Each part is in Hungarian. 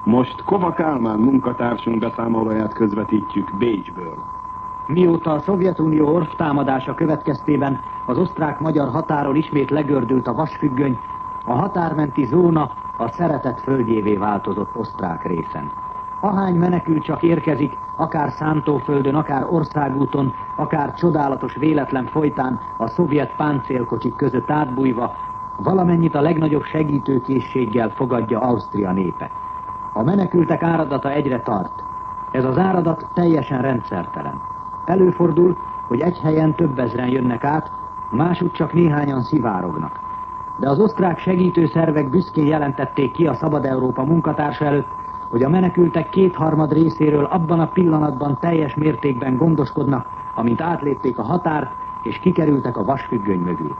Most Kova Kálmán munkatársunk beszámolóját közvetítjük Bécsből. Mióta a Szovjetunió orvtámadása következtében az osztrák-magyar határon ismét legördült a vasfüggöny, a határmenti zóna a szeretet földjévé változott osztrák részen. Ahány menekült csak érkezik, akár szántóföldön, akár országúton, akár csodálatos véletlen folytán a szovjet páncélkocsik között átbújva, valamennyit a legnagyobb segítőkészséggel fogadja Ausztria népe. A menekültek áradata egyre tart. Ez az áradat teljesen rendszertelen. Előfordul, hogy egy helyen több ezren jönnek át, másút csak néhányan szivárognak. De az osztrák segítőszervek büszkén jelentették ki a Szabad Európa munkatársa előtt, hogy a menekültek 2/3 részéről abban a pillanatban teljes mértékben gondoskodnak, amint átlépték a határt és kikerültek a vasfüggöny mögül.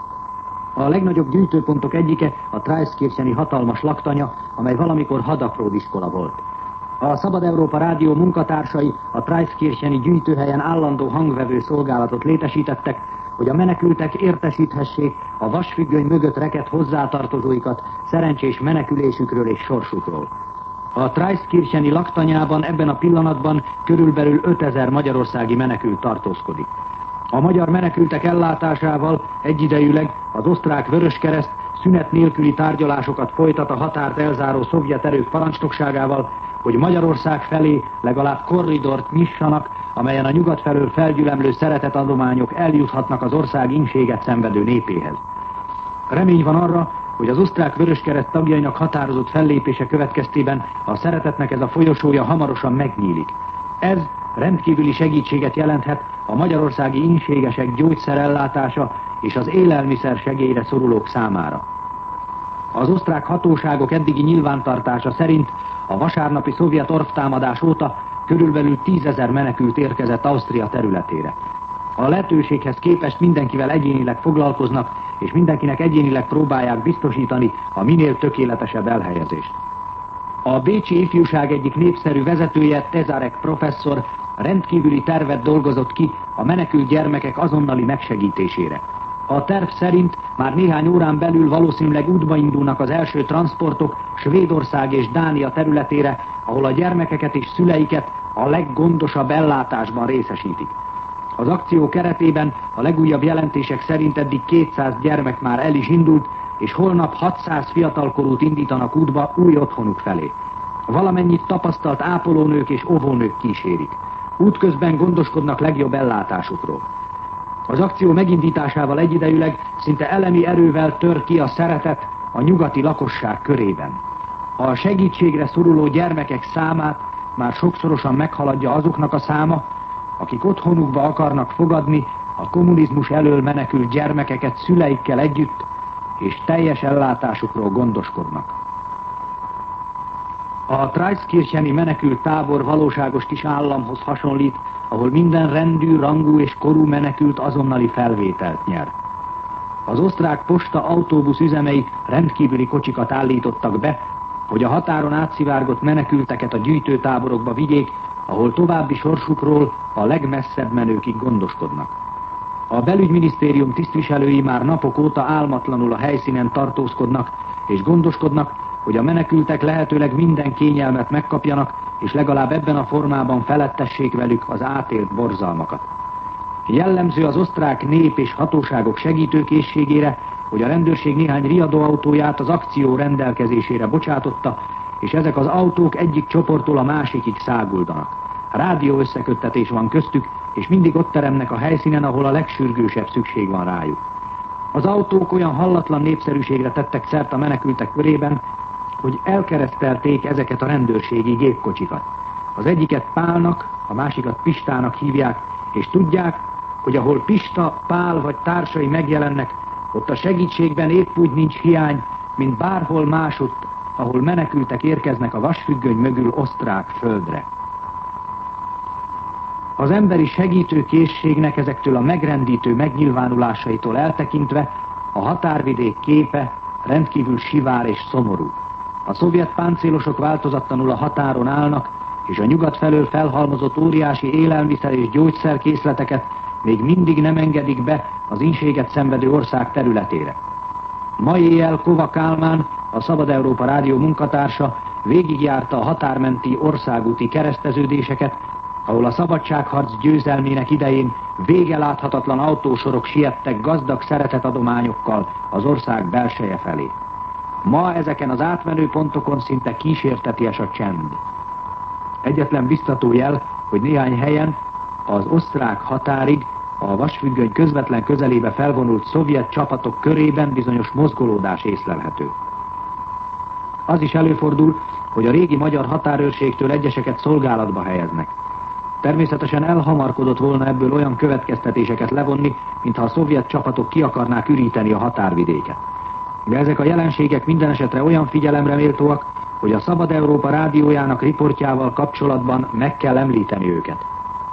A legnagyobb gyűjtőpontok egyike a Traiskircheni hatalmas laktanya, amely valamikor hadapródiskola volt. A Szabad Európa rádió munkatársai a Traiskircheni gyűjtőhelyen állandó hangvevő szolgálatot létesítettek, hogy a menekültek értesíthessék a vasfüggöny mögött rekedt hozzátartozóikat szerencsés menekülésükről és sorsukról. A Traiskircheni laktanyában ebben a pillanatban körülbelül 5000 magyarországi menekült tartózkodik. A magyar menekültek ellátásával egyidejűleg az osztrák Vöröskereszt szünet nélküli tárgyalásokat folytat a határt elzáró szovjet erők parancsnokságával, hogy Magyarország felé legalább korridort nyissanak, amelyen a nyugat felől felgyülemlő szeretetadományok eljuthatnak az ország ínséget szenvedő népéhez. Remény van arra, hogy az osztrák Vöröskereszt tagjainak határozott fellépése következtében a szeretetnek ez a folyosója hamarosan megnyílik. Ez rendkívüli segítséget jelenthet a magyarországi ínségesek gyógyszerellátása és az élelmiszer segélyre szorulók számára. Az osztrák hatóságok eddigi nyilvántartása szerint a vasárnapi szovjet orvtámadás óta körülbelül 10 000 menekült érkezett Ausztria területére. A lehetőséghez képest mindenkivel egyénileg foglalkoznak, és mindenkinek egyénileg próbálják biztosítani a minél tökéletesebb elhelyezést. A bécsi ifjúság egyik népszerű vezetője, Tezarek professzor rendkívüli tervet dolgozott ki a menekült gyermekek azonnali megsegítésére. A terv szerint már néhány órán belül valószínűleg útba indulnak az első transportok Svédország és Dánia területére, ahol a gyermekeket és szüleiket a leggondosabb ellátásban részesítik. Az akció keretében a legújabb jelentések szerint eddig 200 gyermek már el is indult, és holnap 600 fiatalkorút indítanak útba új otthonuk felé. Valamennyit tapasztalt ápolónők és óvónők kísérik. Útközben gondoskodnak legjobb ellátásukról. Az akció megindításával egyidejűleg szinte elemi erővel tör ki a szeretet a nyugati lakosság körében. A segítségre szoruló gyermekek számát már sokszorosan meghaladja azoknak a száma, akik otthonukba akarnak fogadni a kommunizmus elől menekült gyermekeket szüleikkel együtt, és teljes ellátásukról gondoskodnak. A Traiskircheni menekült tábor valóságos kis államhoz hasonlít, ahol minden rendű, rangú és korú menekült azonnali felvételt nyer. Az osztrák posta autóbusz üzemei rendkívüli kocsikat állítottak be, hogy a határon átszivárgott menekülteket a gyűjtőtáborokba vigyék, ahol további sorsukról a legmesszebb menőkig gondoskodnak. A belügyminisztérium tisztviselői már napok óta álmatlanul a helyszínen tartózkodnak és gondoskodnak, hogy a menekültek lehetőleg minden kényelmet megkapjanak, és legalább ebben a formában felettessék velük az átélt borzalmakat. Jellemző az osztrák nép és hatóságok segítőkészségére, hogy a rendőrség néhány riadóautóját az akció rendelkezésére bocsátotta, és ezek az autók egyik csoporttól a másikig száguldanak. Rádió összeköttetés van köztük, és mindig ott teremnek a helyszínen, ahol a legsürgősebb szükség van rájuk. Az autók olyan hallatlan népszerűségre tettek szert a menekültek körében, hogy elkeresztelték ezeket a rendőrségi gépkocsikat. Az egyiket Pálnak, a másikat Pistának hívják, és tudják, hogy ahol Pista, Pál vagy társai megjelennek, ott a segítségben épp úgy nincs hiány, mint bárhol másutt, ahol menekültek érkeznek a vasfüggöny mögül osztrák földre. Az emberi segítőkészségnek ezektől a megrendítő megnyilvánulásaitól eltekintve a határvidék képe rendkívül sivár és szomorú. A szovjet páncélosok változatlanul a határon állnak, és a nyugat felől felhalmozott óriási élelmiszer és gyógyszerkészleteket még mindig nem engedik be az ínséget szenvedő ország területére. Ma éjjel Kova Kálmán, a Szabad Európa Rádió munkatársa végigjárta a határmenti országúti kereszteződéseket, ahol a szabadságharc győzelmének idején vége láthatatlan autósorok siettek gazdag szeretetadományokkal az ország belseje felé. Ma ezeken az átmenő pontokon szinte kísérteties a csend. Egyetlen biztató jel, hogy néhány helyen az osztrák határig a vasfüggöny közvetlen közelébe felvonult szovjet csapatok körében bizonyos mozgolódás észlelhető. Az is előfordul, hogy a régi magyar határőrségtől egyeseket szolgálatba helyeznek. Természetesen elhamarkodott volna ebből olyan következtetéseket levonni, mintha a szovjet csapatok ki akarnák üríteni a határvidéket. De ezek a jelenségek minden esetre olyan figyelemre méltóak, hogy a Szabad Európa rádiójának riportjával kapcsolatban meg kell említeni őket.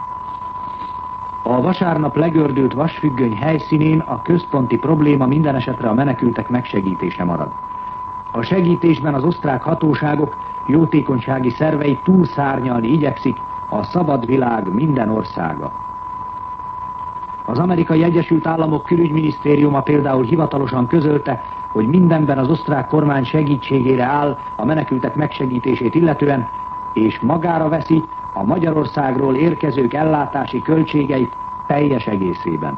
A vasárnap legördült vasfüggöny helyszínén a központi probléma minden esetre a menekültek megsegítése marad. A segítésben az osztrák hatóságok jótékonysági szervei túlszárnyalni igyekszik a szabad világ minden országa. Az Amerikai Egyesült Államok külügyminisztériuma például hivatalosan közölte, hogy mindenben az osztrák kormány segítségére áll a menekültek megsegítését illetően, és magára veszi a Magyarországról érkezők ellátási költségeit teljes egészében.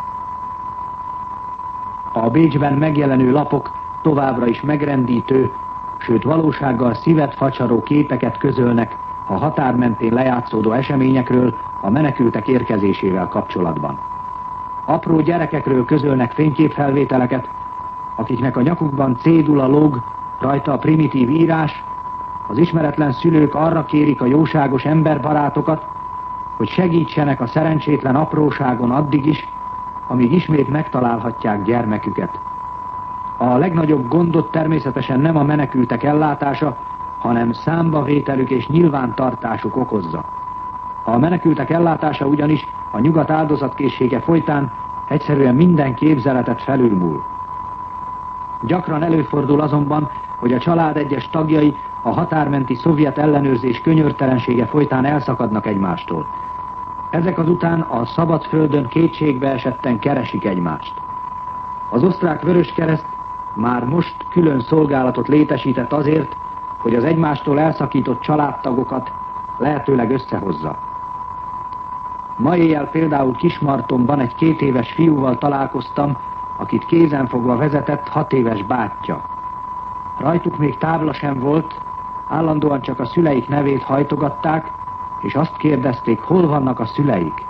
A Bécsben megjelenő lapok továbbra is megrendítő, sőt valósággal szívet facsaró képeket közölnek a határ mentén lejátszódó eseményekről a menekültek érkezésével kapcsolatban. Apró gyerekekről közölnek fényképfelvételeket, akiknek a nyakukban cédula lóg, rajta a primitív írás, az ismeretlen szülők arra kérik a jóságos emberbarátokat, hogy segítsenek a szerencsétlen apróságon addig is, amíg ismét megtalálhatják gyermeküket. A legnagyobb gondot természetesen nem a menekültek ellátása, hanem számbavételük és nyilvántartásuk okozza. A menekültek ellátása ugyanis a nyugat áldozatkészsége folytán egyszerűen minden képzeletet felülmúl. Gyakran előfordul azonban, hogy a család egyes tagjai a határmenti szovjet ellenőrzés könyörtelensége folytán elszakadnak egymástól. Ezek azután a szabad földön kétségbe esetten keresik egymást. Az osztrák Vöröskereszt már most külön szolgálatot létesített azért, hogy az egymástól elszakított családtagokat lehetőleg összehozza. Ma éjjel például Kismartonban egy 2 éves fiúval találkoztam, akit kézenfogva vezetett 6 éves bátyja. Rajtuk még tábla sem volt, állandóan csak a szüleik nevét hajtogatták, és azt kérdezték, hol vannak a szüleik.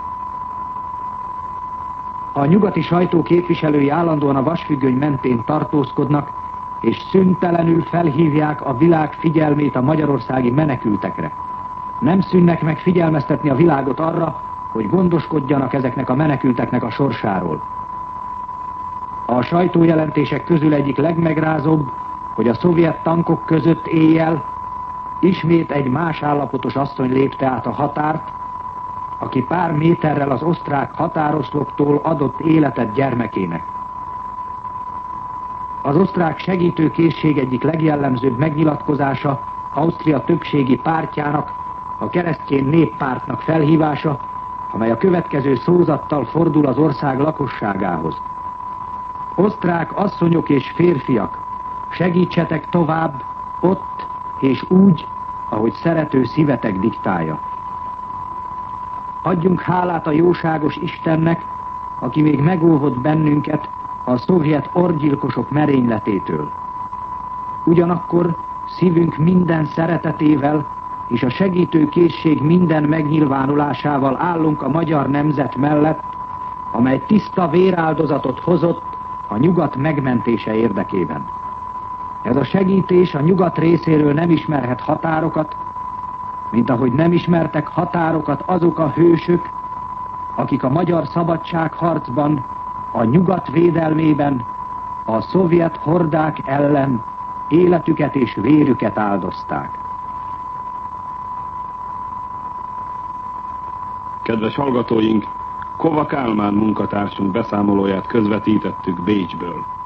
A nyugati sajtó képviselői állandóan a vasfüggöny mentén tartózkodnak, és szüntelenül felhívják a világ figyelmét a magyarországi menekültekre. Nem szűnnek meg figyelmeztetni a világot arra, hogy gondoskodjanak ezeknek a menekülteknek a sorsáról. A sajtójelentések közül egyik legmegrázóbb, hogy a szovjet tankok között éjjel ismét egy más állapotos asszony lépte át a határt, aki pár méterrel az osztrák határoszloktól adott életet gyermekének. Az osztrák segítőkészség egyik legjellemzőbb megnyilatkozása Ausztria többségi pártjának, a Keresztény Néppártnak felhívása, amely a következő szózattal fordul az ország lakosságához. Osztrák asszonyok és férfiak, segítsetek tovább, ott és úgy, ahogy szerető szívetek diktálja. Adjunk hálát a jóságos Istennek, aki még megóvott bennünket a szovjet orgyilkosok merényletétől. Ugyanakkor szívünk minden szeretetével és a segítőkészség minden megnyilvánulásával állunk a magyar nemzet mellett, amely tiszta véráldozatot hozott a nyugat megmentése érdekében. Ez a segítés a nyugat részéről nem ismerhet határokat, mint ahogy nem ismertek határokat azok a hősök, akik a magyar szabadságharcban, a nyugat védelmében, a szovjet hordák ellen életüket és vérüket áldozták. Kedves hallgatóink, Kova Kálmán munkatársunk beszámolóját közvetítettük Bécsből.